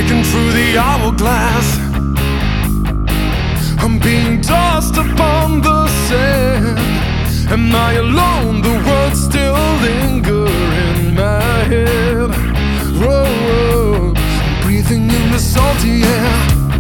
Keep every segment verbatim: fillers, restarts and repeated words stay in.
breaking through the hourglass. I'm being tossed upon the sand. Am I alone? The words still linger in my head. Whoa, whoa. I'm breathing in the salty air.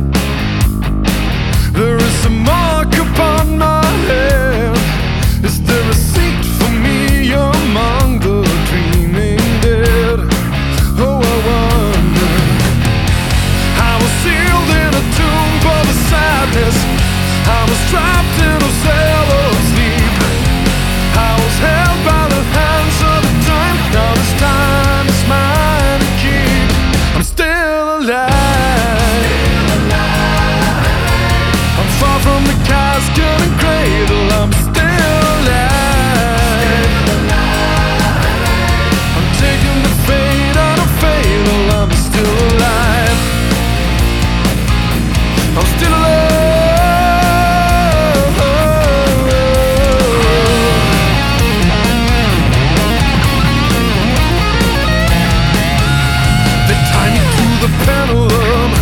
There is a mark upon my head. Is there a seat for me among the dreaming dead? Oh, I wonder. I was sealed in a tomb full of sadness. I was trapped in a cell of sleep. I was held by the hands of the time. Now this time is mine to keep. I'm still alive. Still alive. I'm far from the casket and cradle. I'm still alive. Still alive. I'm taking the fate out of fatal. I'm still alive. I'm still alive. They tie me to the pendulum.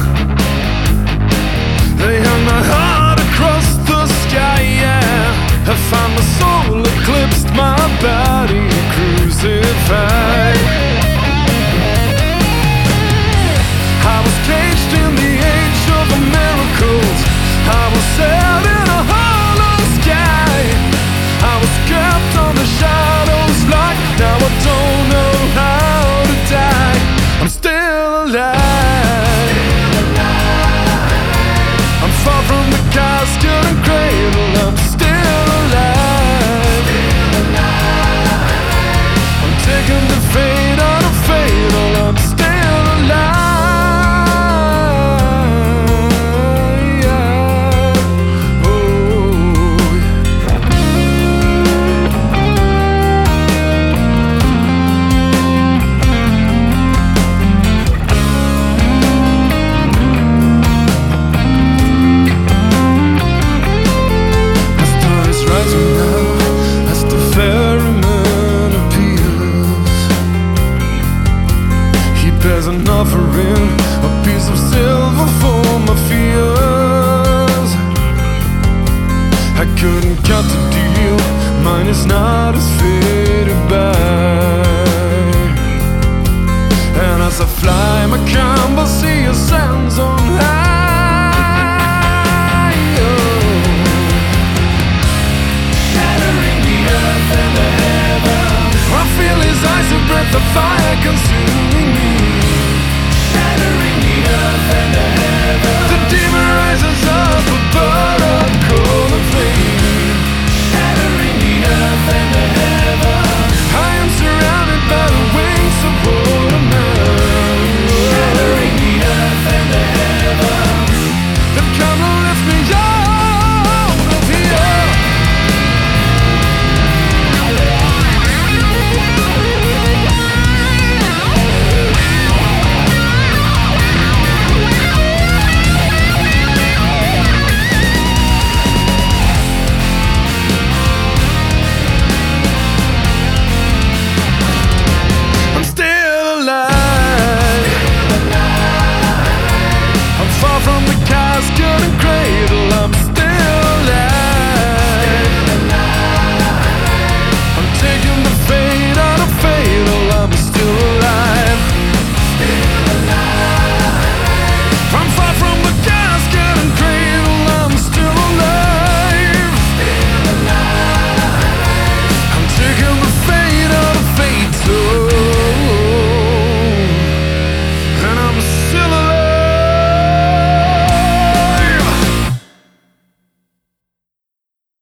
They hung my heart across the sky, yeah. I found my soul eclipsed, my body crucified. I was caged in the age of the miracles. I was set in a hollow sky. I was kept on the shadows light. Now I don't know how to die. I'm still alive. Still alive. I'm far from the casket and cradle. I'm still alive. Still alive. I'm taking the fate out of fatal. I'm still alive. There's an offering, a piece of silver for my fears. I couldn't cut the deal, mine is not as faded by. And as I fly my canvas-y ascends on high, oh. Shattering the earth and the heavens, I feel his icy breath of fire consuming